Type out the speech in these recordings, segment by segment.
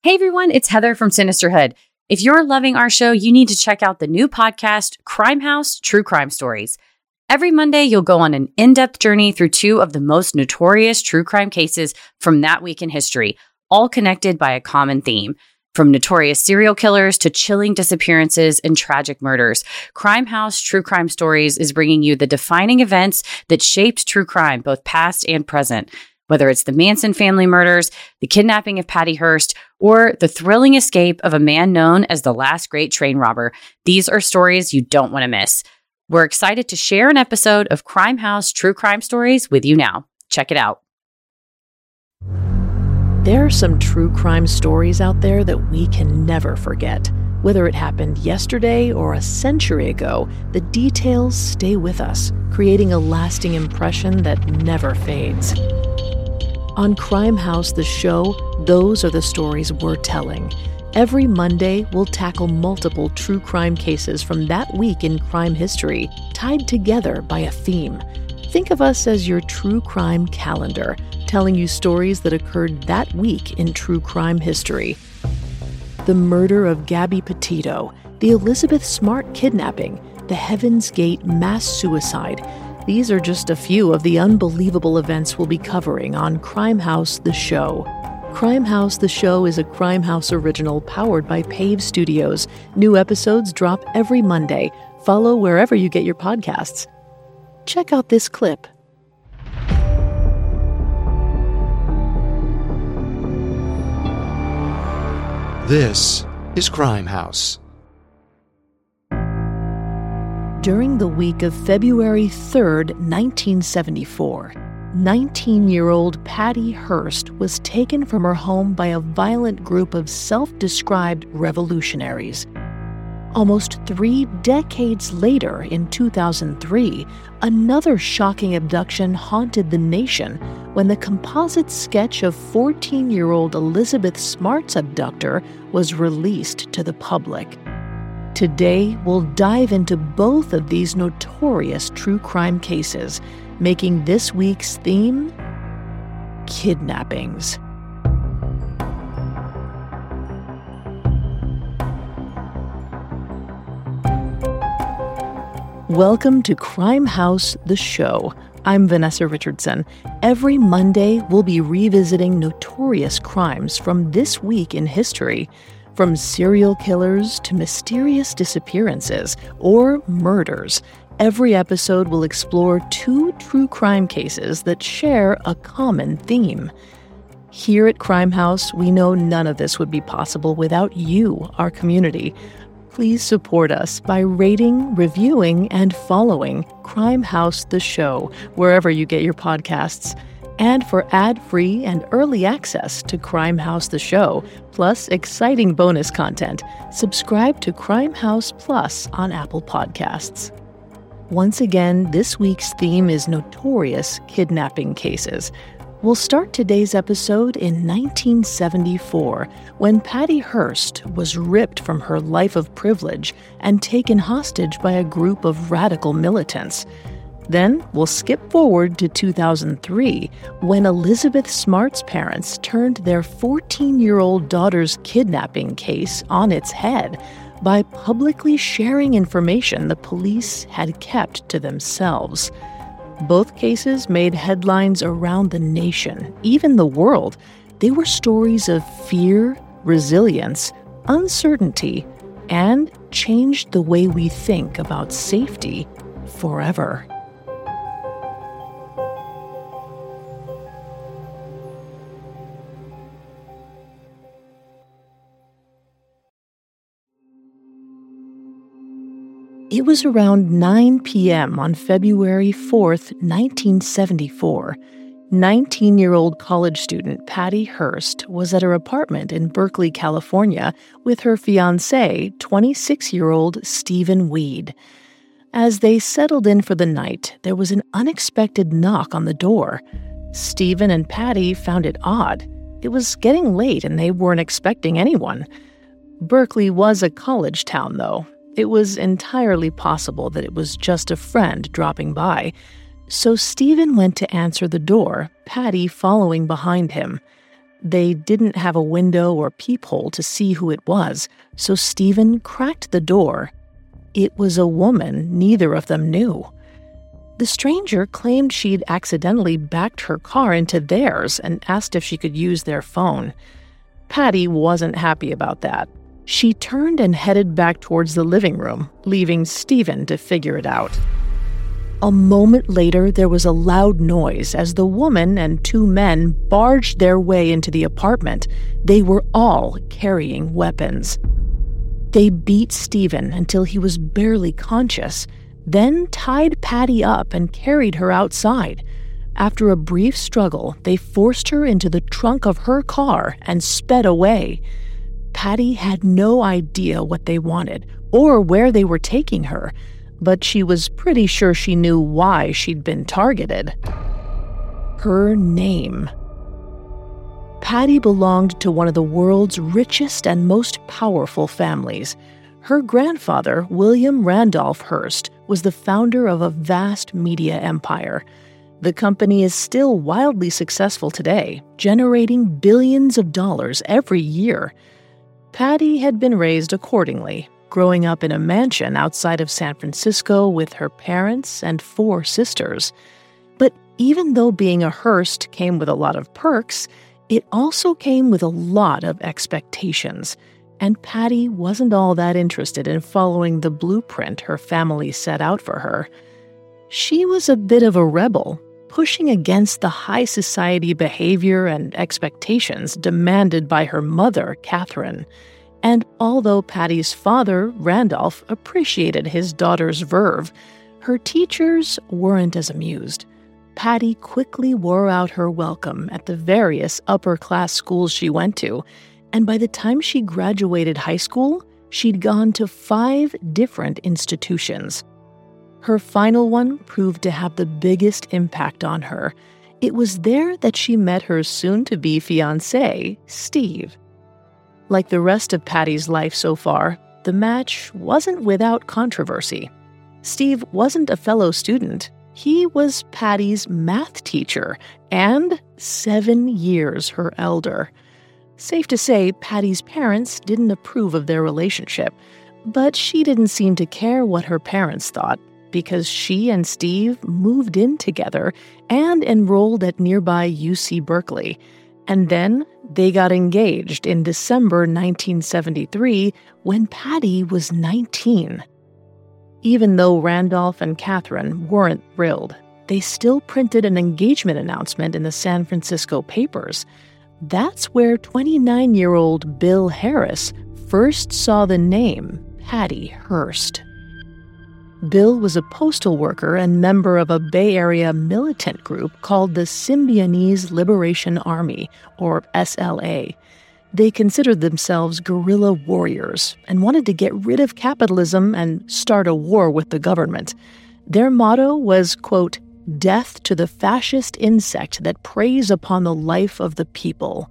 Hey everyone, it's Heather from Sinisterhood. If you're loving our show, you need to check out the new podcast, Crime House True Crime Stories. Every Monday, you'll go on an in-depth journey through two of the most notorious true crime cases from that week in history, all connected by a common theme. From notorious serial killers to chilling disappearances and tragic murders, Crime House True Crime Stories is bringing you the defining events that shaped true crime, both past and present. Whether it's the Manson family murders, the kidnapping of Patty Hearst, or the thrilling escape of a man known as the last great train robber, these are stories you don't want to miss. We're excited to share an episode of Crime House True Crime Stories with you now. Check it out. There are some true crime stories out there that we can never forget. Whether it happened yesterday or a century ago, the details stay with us, creating a lasting impression that never fades. On Crime House, the show, those are the stories we're telling. Every Monday, we'll tackle multiple true crime cases from that week in crime history, tied together by a theme. Think of us as your true crime calendar, telling you stories that occurred that week in true crime history. The murder of Gabby Petito, the Elizabeth Smart kidnapping, the Heaven's Gate mass suicide. These are just a few of the unbelievable events we'll be covering on Crime House The Show. Crime House The Show is a Crime House original powered by Pave Studios. New episodes drop every Monday. Follow wherever you get your podcasts. Check out this clip. This is Crime House. During the week of February 3rd, 1974, 19-year-old Patty Hearst was taken from her home by a violent group of self-described revolutionaries. Almost 3 decades later, in 2003, another shocking abduction haunted the nation when the composite sketch of 14-year-old Elizabeth Smart's abductor was released to the public. Today, we'll dive into both of these notorious true crime cases, making this week's theme kidnappings. Welcome to Crime House The Show. I'm Vanessa Richardson. Every Monday, we'll be revisiting notorious crimes from this week in history. From serial killers to mysterious disappearances or murders, every episode will explore 2 true crime cases that share a common theme. Here at Crime House, we know none of this would be possible without you, our community. Please support us by rating, reviewing, and following Crime House The Show wherever you get your podcasts. And for ad-free and early access to Crime House The Show, plus exciting bonus content, subscribe to Crime House Plus on Apple Podcasts. Once again, this week's theme is notorious kidnapping cases. We'll start today's episode in 1974, when Patty Hearst was ripped from her life of privilege and taken hostage by a group of radical militants. Then we'll skip forward to 2003, when Elizabeth Smart's parents turned their 14-year-old daughter's kidnapping case on its head by publicly sharing information the police had kept to themselves. Both cases made headlines around the nation, even the world. They were stories of fear, resilience, uncertainty, and changed the way we think about safety forever. It was around 9 p.m. on February 4th, 1974. 19-year-old college student Patty Hearst was at her apartment in Berkeley, California, with her fiancé, 26-year-old Stephen Weed. As they settled in for the night, there was an unexpected knock on the door. Stephen and Patty found it odd. It was getting late and they weren't expecting anyone. Berkeley was a college town, though. It was entirely possible that it was just a friend dropping by. So Stephen went to answer the door, Patty following behind him. They didn't have a window or peephole to see who it was, so Stephen cracked the door. It was a woman neither of them knew. The stranger claimed she'd accidentally backed her car into theirs and asked if she could use their phone. Patty wasn't happy about that. She turned and headed back towards the living room, leaving Stephen to figure it out. A moment later, there was a loud noise as the woman and two men barged their way into the apartment. They were all carrying weapons. They beat Stephen until he was barely conscious, then tied Patty up and carried her outside. After a brief struggle, they forced her into the trunk of her car and sped away. Patty had no idea what they wanted or where they were taking her, but she was pretty sure she knew why she'd been targeted. Her name. Patty belonged to one of the world's richest and most powerful families. Her grandfather, William Randolph Hearst, was the founder of a vast media empire. The company is still wildly successful today, generating billions of dollars every year. Patty had been raised accordingly, growing up in a mansion outside of San Francisco with her parents and 4 sisters. But even though being a Hearst came with a lot of perks, it also came with a lot of expectations. And Patty wasn't all that interested in following the blueprint her family set out for her. She was a bit of a rebel, pushing against the high society behavior and expectations demanded by her mother, Catherine. And although Patty's father, Randolph, appreciated his daughter's verve, her teachers weren't as amused. Patty quickly wore out her welcome at the various upper-class schools she went to, and by the time she graduated high school, she'd gone to 5 different institutions. Her final one proved to have the biggest impact on her. It was there that she met her soon-to-be fiancé, Steve. Like the rest of Patty's life so far, the match wasn't without controversy. Steve wasn't a fellow student. He was Patty's math teacher and 7 years her elder. Safe to say, Patty's parents didn't approve of their relationship, but she didn't seem to care what her parents thought because she and Steve moved in together and enrolled at nearby UC Berkeley. And then they got engaged in December 1973 when Patty was 19. Even though Randolph and Catherine weren't thrilled, they still printed an engagement announcement in the San Francisco papers. That's where 29-year-old Bill Harris first saw the name Patty Hearst. Bill was a postal worker and member of a Bay Area militant group called the Symbionese Liberation Army, or SLA. They considered themselves guerrilla warriors and wanted to get rid of capitalism and start a war with the government. Their motto was, quote, "Death to the fascist insect that preys upon the life of the people."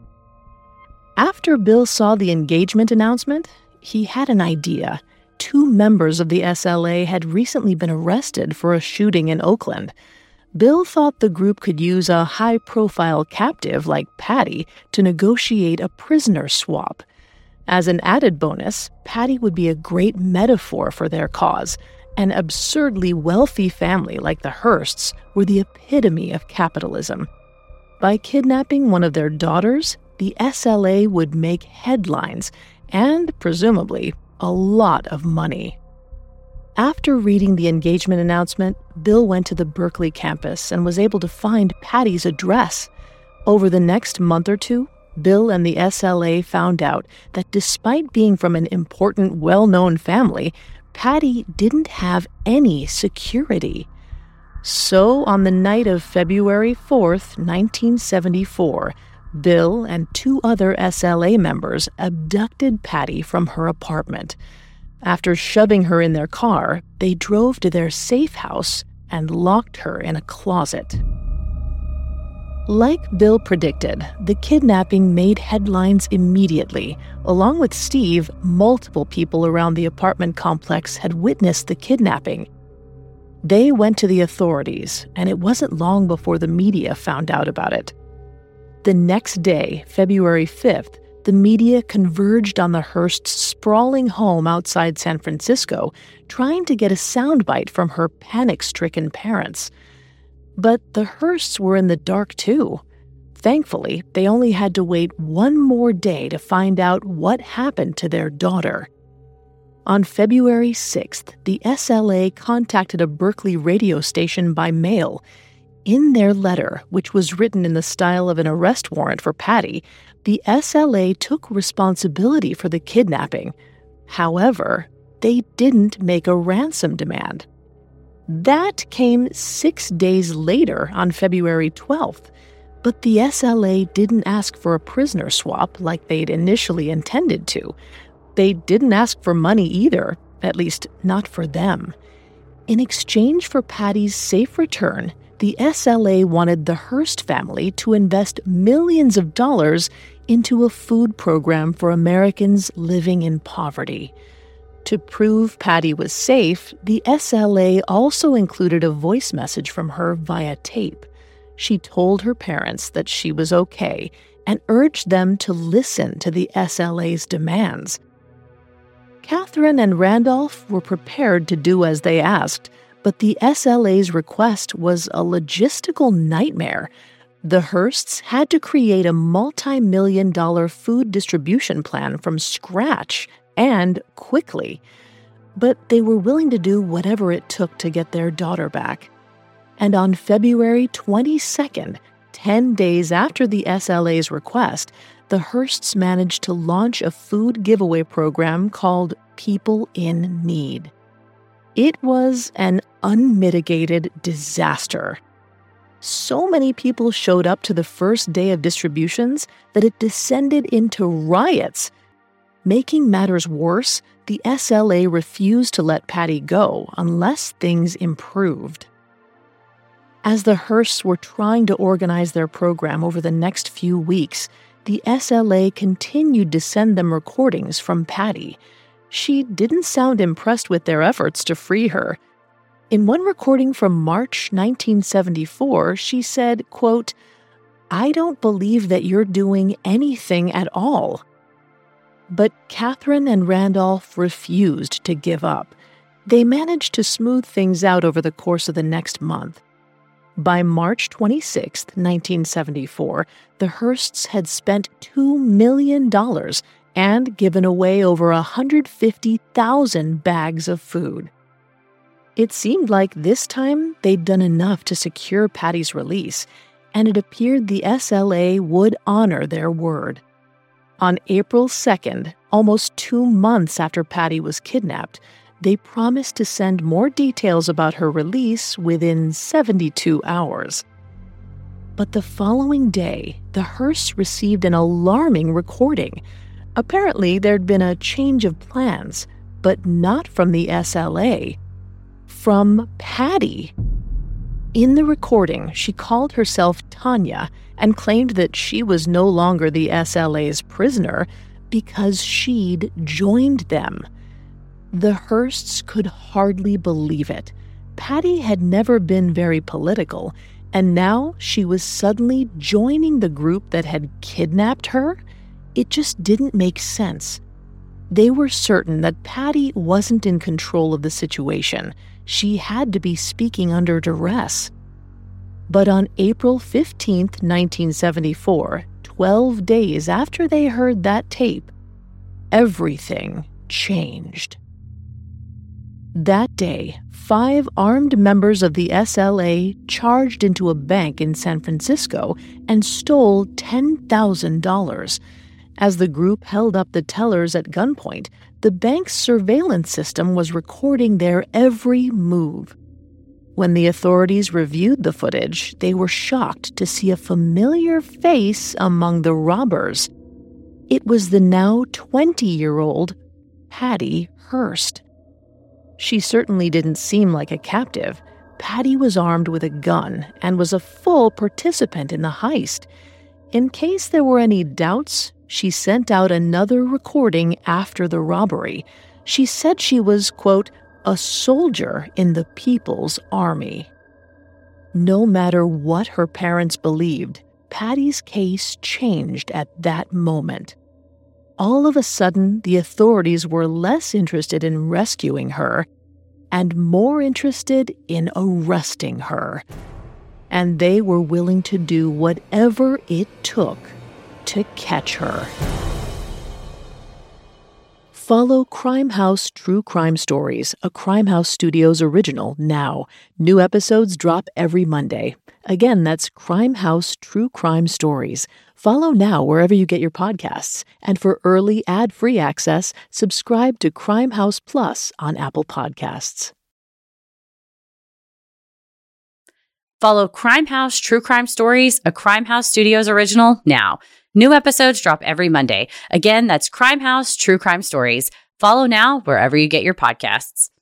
After Bill saw the engagement announcement, he had an idea. 2 members of the SLA had recently been arrested for a shooting in Oakland. Bill thought the group could use a high-profile captive like Patty to negotiate a prisoner swap. As an added bonus, Patty would be a great metaphor for their cause. An absurdly wealthy family like the Hearsts were the epitome of capitalism. By kidnapping one of their daughters, the SLA would make headlines and, presumably, a lot of money. After reading the engagement announcement, Bill went to the Berkeley campus and was able to find Patty's address. Over the next month or 2, Bill and the SLA found out that despite being from an important, well-known family, Patty didn't have any security. So, on the night of February 4th, 1974, Bill and 2 other SLA members abducted Patty from her apartment. After shoving her in their car, they drove to their safe house and locked her in a closet. Like Bill predicted, the kidnapping made headlines immediately. Along with Steve, multiple people around the apartment complex had witnessed the kidnapping. They went to the authorities, and it wasn't long before the media found out about it. The next day, February 5th, the media converged on the Hearsts' sprawling home outside San Francisco, trying to get a soundbite from her panic-stricken parents. But the Hearsts were in the dark too. Thankfully, they only had to wait one more day to find out what happened to their daughter. On February 6th, the SLA contacted a Berkeley radio station by mail. In their letter, which was written in the style of an arrest warrant for Patty, the SLA took responsibility for the kidnapping. However, they didn't make a ransom demand. That came 6 days later on February 12th, but the SLA didn't ask for a prisoner swap like they'd initially intended to. They didn't ask for money either, at least not for them. In exchange for Patty's safe return, the SLA wanted the Hearst family to invest millions of dollars into a food program for Americans living in poverty. To prove Patty was safe, the SLA also included a voice message from her via tape. She told her parents that she was okay and urged them to listen to the SLA's demands. Catherine and Randolph were prepared to do as they asked, but the SLA's request was a logistical nightmare. The Hearsts had to create a multi-million-dollar food distribution plan from scratch and quickly. But they were willing to do whatever it took to get their daughter back. And on February 22nd, 10 days after the SLA's request, the Hearsts managed to launch a food giveaway program called People in Need. It was an unmitigated disaster. So many people showed up to the first day of distributions that it descended into riots. Making matters worse, the SLA refused to let Patty go unless things improved. As the Hearsts were trying to organize their program over the next few weeks, the SLA continued to send them recordings from Patty. She didn't sound impressed with their efforts to free her. In one recording from March 1974, she said, quote, "I don't believe that you're doing anything at all." But Catherine and Randolph refused to give up. They managed to smooth things out over the course of the next month. By March 26, 1974, the Hearsts had spent $2 million and given away over 150,000 bags of food. It seemed like this time they'd done enough to secure Patty's release, and it appeared the SLA would honor their word. On April 2nd, almost 2 months after Patty was kidnapped, they promised to send more details about her release within 72 hours. But the following day, the Hearsts received an alarming recording. Apparently, there'd been a change of plans, but not from the SLA. From Patty. In the recording, she called herself Tanya and claimed that she was no longer the SLA's prisoner because she'd joined them. The Hearsts could hardly believe it. Patty had never been very political, and now she was suddenly joining the group that had kidnapped her? It just didn't make sense. They were certain that Patty wasn't in control of the situation. She had to be speaking under duress. But on April 15, 1974, 12 days after they heard that tape, everything changed. That day, 5 armed members of the SLA charged into a bank in San Francisco and stole $10,000. As the group held up the tellers at gunpoint, the bank's surveillance system was recording their every move. When the authorities reviewed the footage, they were shocked to see a familiar face among the robbers. It was the now 20-year-old Patty Hearst. She certainly didn't seem like a captive. Patty was armed with a gun and was a full participant in the heist. In case there were any doubts, she sent out another recording after the robbery. She said she was, quote, a soldier in the People's Army. No matter what her parents believed, Patty's case changed at that moment. All of a sudden, the authorities were less interested in rescuing her and more interested in arresting her. And they were willing to do whatever it took to catch her. Follow Crime House True Crime Stories, a Crime House Studios original, now. New episodes drop every Monday. Again, that's Crime House True Crime Stories. Follow now wherever you get your podcasts. And for early ad-free access, subscribe to Crime House Plus on Apple Podcasts. Follow Crime House True Crime Stories, a Crime House Studios original, now. New episodes drop every Monday. Again, that's Crime House True Crime Stories. Follow now wherever you get your podcasts.